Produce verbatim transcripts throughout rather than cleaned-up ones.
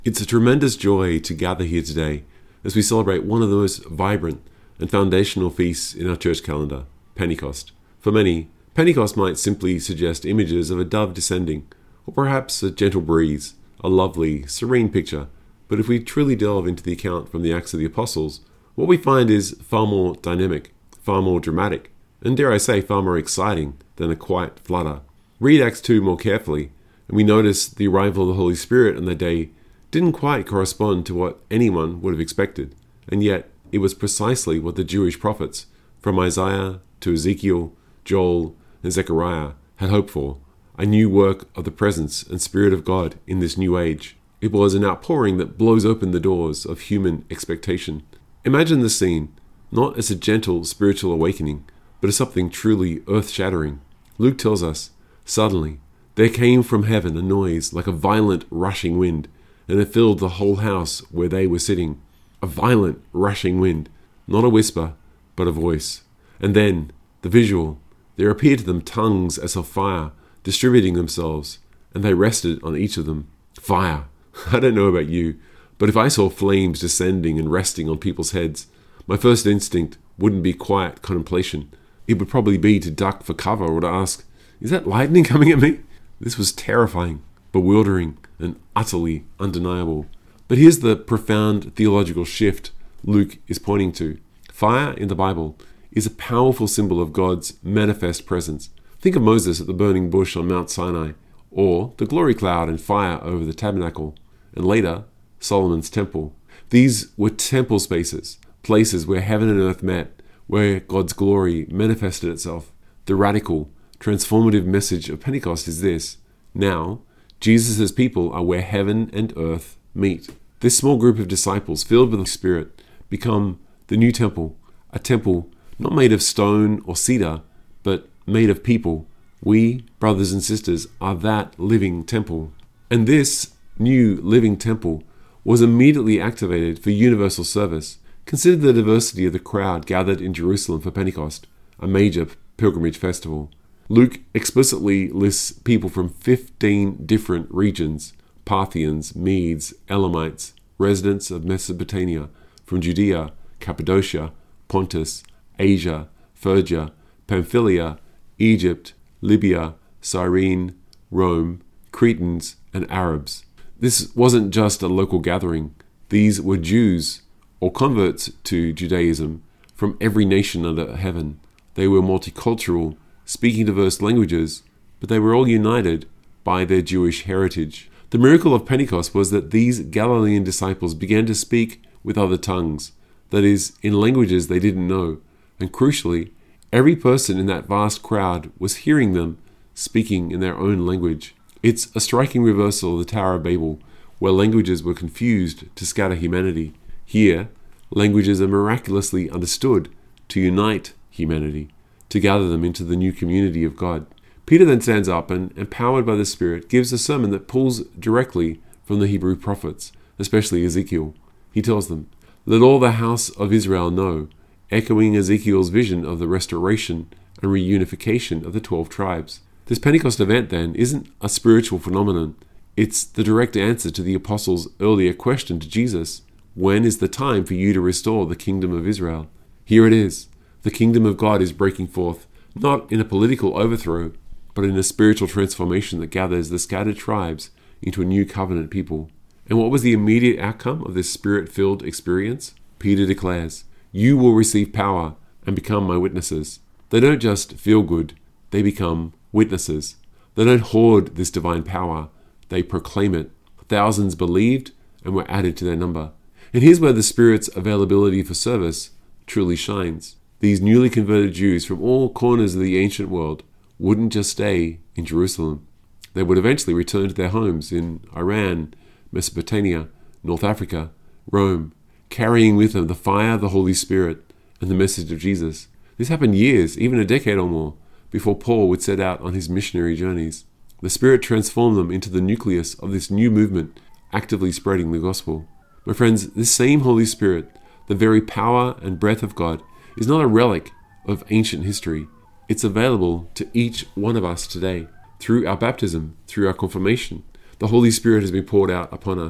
It's a tremendous joy to gather here today as we celebrate one of the most vibrant and foundational feasts in our church calendar, Pentecost. For many, Pentecost might simply suggest images of a dove descending, or perhaps a gentle breeze, a lovely, serene picture. But if we truly delve into the account from the Acts of the Apostles, what we find is far more dynamic, far more dramatic, and dare I say, far more exciting than a quiet flutter. Read Acts two more carefully, and we notice the arrival of the Holy Spirit on that day didn't quite correspond to what anyone would have expected, and yet it was precisely what the Jewish prophets, from Isaiah to Ezekiel, Joel, and Zechariah, had hoped for, a new work of the presence and Spirit of God in this new age. It was an outpouring that blows open the doors of human expectation. Imagine the scene, not as a gentle spiritual awakening, but as something truly earth-shattering. Luke tells us, "Suddenly there came from heaven a noise like a violent rushing wind, and it filled the whole house where they were sitting." A violent rushing wind, not a whisper, but a voice. And then, the visual, there appeared to them tongues as of fire, distributing themselves, and they rested on each of them. Fire. I don't know about you, but if I saw flames descending and resting on people's heads, my first instinct wouldn't be quiet contemplation. It would probably be to duck for cover or to ask, "Is that lightning coming at me?" This was terrifying, bewildering, and utterly undeniable. But here's the profound theological shift Luke is pointing to. Fire in the Bible is a powerful symbol of God's manifest presence. Think of Moses at the burning bush on Mount Sinai, or the glory cloud and fire over the tabernacle, and later, Solomon's temple. These were temple spaces, places where heaven and earth met, where God's glory manifested itself. The radical, transformative message of Pentecost is this: now, Jesus' people are where heaven and earth meet. This small group of disciples, filled with the Spirit, become the new temple, a temple not made of stone or cedar, but made of people. We, brothers and sisters, are that living temple. And this new living temple was immediately activated for universal service. Consider the diversity of the crowd gathered in Jerusalem for Pentecost, a major pilgrimage festival. Luke explicitly lists people from fifteen different regions: Parthians, Medes, Elamites, residents of Mesopotamia, from Judea, Cappadocia, Pontus, Asia, Phrygia, Pamphylia, Egypt, Libya, Cyrene, Rome, Cretans, and Arabs. This wasn't just a local gathering. These were Jews, or converts to Judaism, from every nation under heaven. They were multicultural, speaking diverse languages, but they were all united by their Jewish heritage. The miracle of Pentecost was that these Galilean disciples began to speak with other tongues, that is, in languages they didn't know, and crucially, every person in that vast crowd was hearing them speaking in their own language. It's a striking reversal of the Tower of Babel, where languages were confused to scatter humanity. Here, languages are miraculously understood to unite humanity, to gather them into the new community of God. Peter then stands up and, empowered by the Spirit, gives a sermon that pulls directly from the Hebrew prophets, especially Ezekiel. He tells them, "Let all the house of Israel know," echoing Ezekiel's vision of the restoration and reunification of the twelve tribes. This Pentecost event, then, isn't a spiritual phenomenon. It's the direct answer to the apostles' earlier question to Jesus: when is the time for you to restore the kingdom of Israel? Here it is. The kingdom of God is breaking forth, not in a political overthrow, but in a spiritual transformation that gathers the scattered tribes into a new covenant people. And what was the immediate outcome of this spirit-filled experience? Peter declares, "You will receive power and become my witnesses." They don't just feel good, they become witnesses. They don't hoard this divine power, they proclaim it. Thousands believed and were added to their number. And here's where the Spirit's availability for service truly shines. These newly converted Jews from all corners of the ancient world wouldn't just stay in Jerusalem. They would eventually return to their homes in Iran, Mesopotamia, North Africa, Rome, carrying with them the fire of the Holy Spirit and the message of Jesus. This happened years, even a decade or more, before Paul would set out on his missionary journeys. The Spirit transformed them into the nucleus of this new movement, actively spreading the gospel. My friends, this same Holy Spirit, the very power and breath of God, is not a relic of ancient history. It's available to each one of us today. Through our baptism, through our confirmation, the Holy Spirit has been poured out upon us.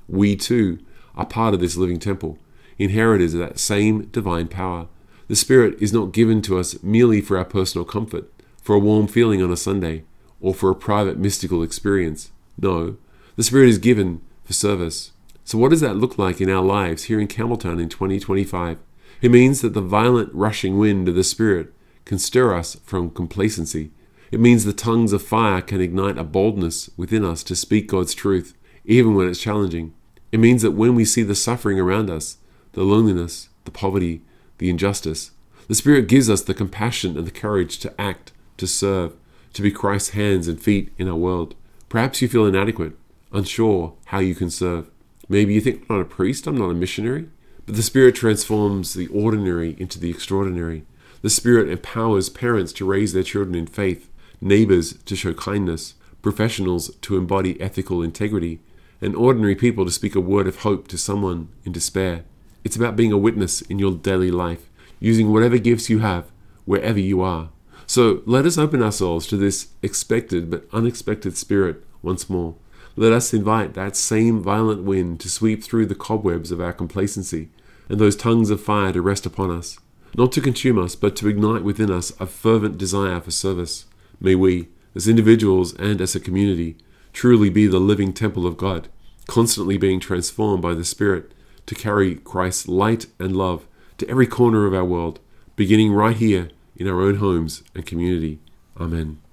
we too are part of this living temple, inheritors of that same divine power. The Spirit is not given to us merely for our personal comfort, for a warm feeling on a Sunday, or for a private mystical experience. No, the Spirit is given for service. So what does that look like in our lives here in Campbelltown in twenty twenty-five? It means that the violent rushing wind of the Spirit can stir us from complacency. It means the tongues of fire can ignite a boldness within us to speak God's truth, even when it's challenging. It means that when we see the suffering around us, the loneliness, the poverty, the injustice, the Spirit gives us the compassion and the courage to act, to serve, to be Christ's hands and feet in our world. Perhaps you feel inadequate, unsure how you can serve. Maybe you think, I'm not a priest, I'm not a missionary. But the Spirit transforms the ordinary into the extraordinary. The Spirit empowers parents to raise their children in faith, neighbors to show kindness, professionals to embody ethical integrity, and ordinary people to speak a word of hope to someone in despair. It's about being a witness in your daily life, using whatever gifts you have, wherever you are. So let us open ourselves to this expected but unexpected Spirit once more. Let us invite that same violent wind to sweep through the cobwebs of our complacency, and those tongues of fire to rest upon us, not to consume us, but to ignite within us a fervent desire for service. May we, as individuals and as a community, truly be the living temple of God, constantly being transformed by the Spirit to carry Christ's light and love to every corner of our world, beginning right here in our own homes and community. Amen.